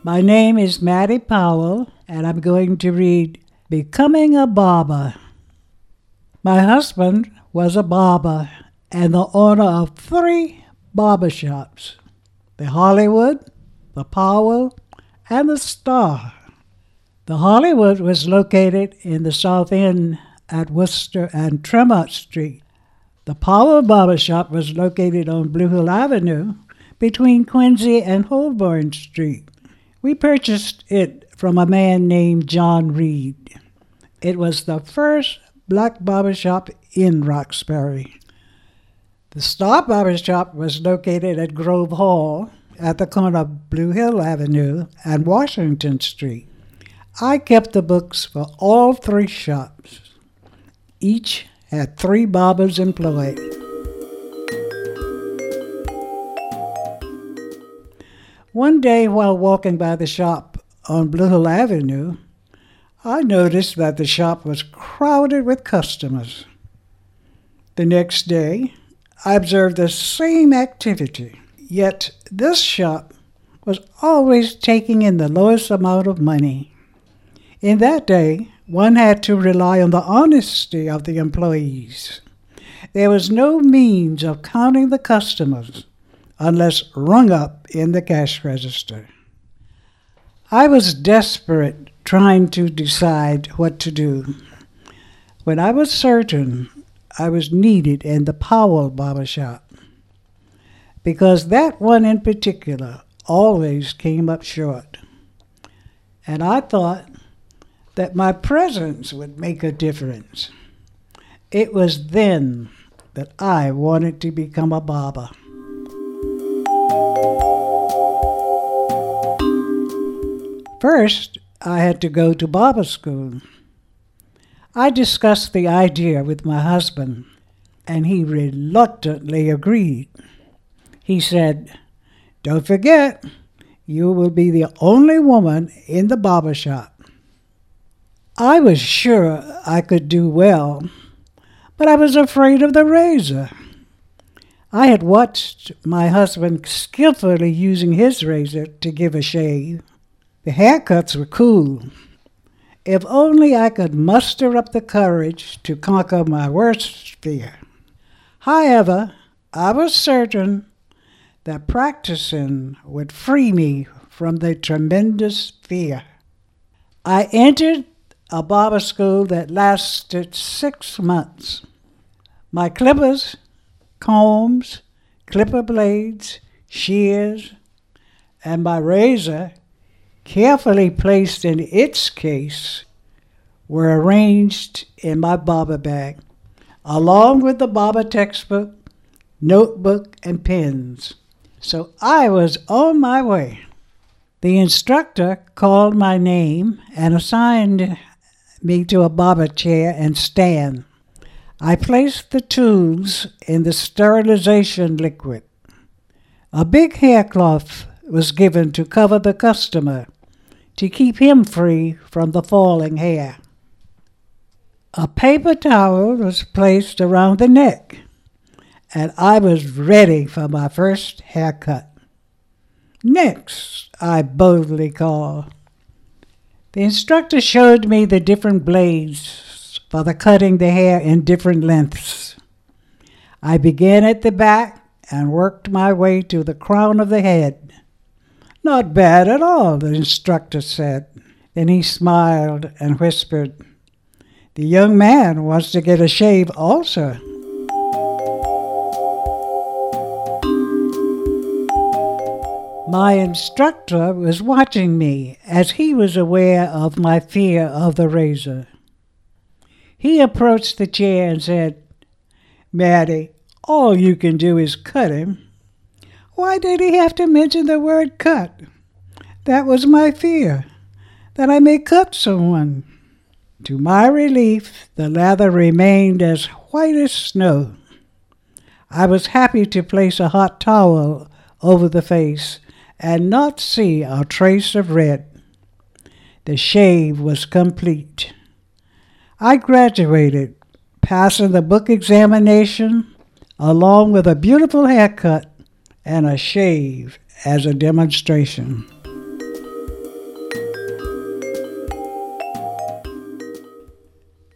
My name is Maddie Powell, and I'm going to read Becoming a Barber. My husband was a barber and the owner of 3 barbershops, the Hollywood, the Powell, and the Star. The Hollywood was located in the South End at Worcester and Tremont Street. The Powell Barbershop was located on Blue Hill Avenue between Quincy and Holborn Street. We purchased it from a man named John Reed. It was the first black barbershop in Roxbury. The Star Barbershop was located at Grove Hall at the corner of Blue Hill Avenue and Washington Street. I kept the books for all 3 shops. Each had 3 barbers employed. One day while walking by the shop on Blue Hill Avenue, I noticed that the shop was crowded with customers. The next day, I observed the same activity, yet this shop was always taking in the lowest amount of money. In that day, one had to rely on the honesty of the employees. There was no means of counting the customers unless rung up in the cash register. I was desperate trying to decide what to do when I was certain I was needed in the Powell Barbershop, because that one in particular always came up short. And I thought that my presence would make a difference. It was then that I wanted to become a barber. First, I had to go to barber school. I discussed the idea with my husband, and he reluctantly agreed. He said, "Don't forget, you will be the only woman in the barbershop." I was sure I could do well, but I was afraid of the razor. I had watched my husband skillfully using his razor to give a shave. The haircuts were cool. If only I could muster up the courage to conquer my worst fear. However, I was certain that practicing would free me from the tremendous fear. I entered a barber school that lasted 6 months. My clippers, combs, clipper blades, shears, and my razor, carefully placed in its case, were arranged in my barber bag, along with the barber textbook, notebook, and pens. So I was on my way. The instructor called my name and assigned me to a barber chair and stand. I placed the tools in the sterilization liquid. A big hair cloth was given to cover the customer to keep him free from the falling hair. A paper towel was placed around the neck, and I was ready for my first haircut. "Next," I boldly called. The instructor showed me the different blades for the cutting the hair in different lengths. I began at the back and worked my way to the crown of the head. "Not bad at all," the instructor said. Then he smiled and whispered, "The young man wants to get a shave also." My instructor was watching me as he was aware of my fear of the razor. He approached the chair and said, "Maddie, all you can do is cut him." Why did he have to mention the word cut? That was my fear, that I may cut someone. To my relief, the lather remained as white as snow. I was happy to place a hot towel over the face and not see a trace of red. The shave was complete. I graduated, passing the book examination, along with a beautiful haircut and a shave as a demonstration.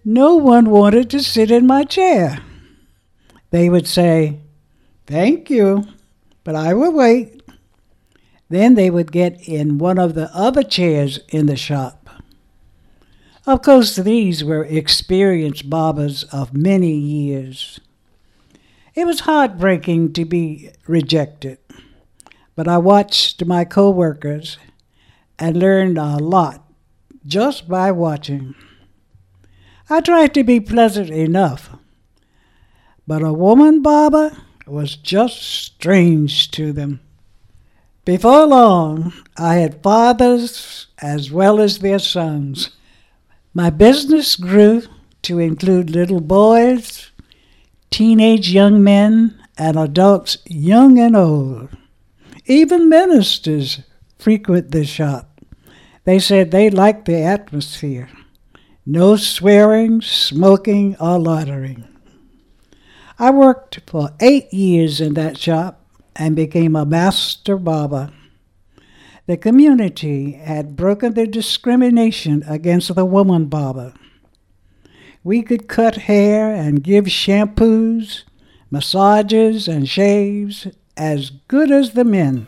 No one wanted to sit in my chair. They would say, "Thank you, but I will wait." Then they would get in one of the other chairs in the shop. Of course, these were experienced barbers of many years. It was heartbreaking to be rejected, but I watched my coworkers and learned a lot just by watching. I tried to be pleasant enough, but a woman barber was just strange to them. Before long, I had fathers as well as their sons. My business grew to include little boys, teenage young men, and adults young and old. Even ministers frequent the shop. They said they liked the atmosphere. No swearing, smoking, or loitering. I worked for 8 years in that shop and became a master barber. The community had broken the discrimination against the woman barber. We could cut hair and give shampoos, massages, and shaves as good as the men.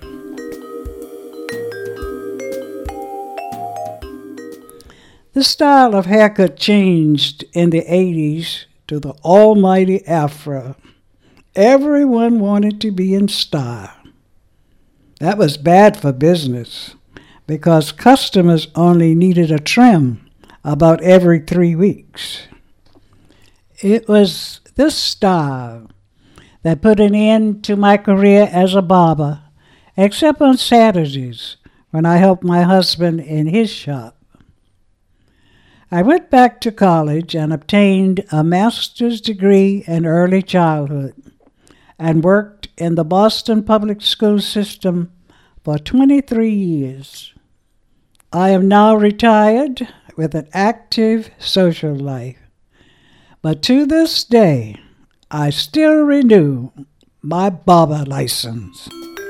The style of haircut changed in the 80s to the almighty afro. Everyone wanted to be in style. That was bad for business because customers only needed a trim about every 3 weeks. It was this style that put an end to my career as a barber, except on Saturdays when I helped my husband in his shop. I went back to college and obtained a master's degree in early childhood and worked in the Boston public school system for 23 years. I am now retired with an active social life, but to this day, I still renew my barber license.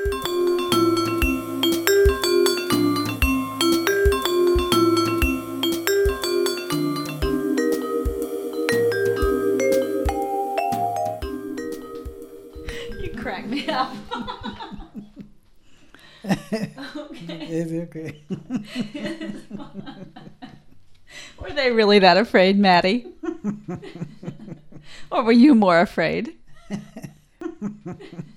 Crack me up. Okay. It's okay. Were they really that afraid, Maddie? Or were you more afraid?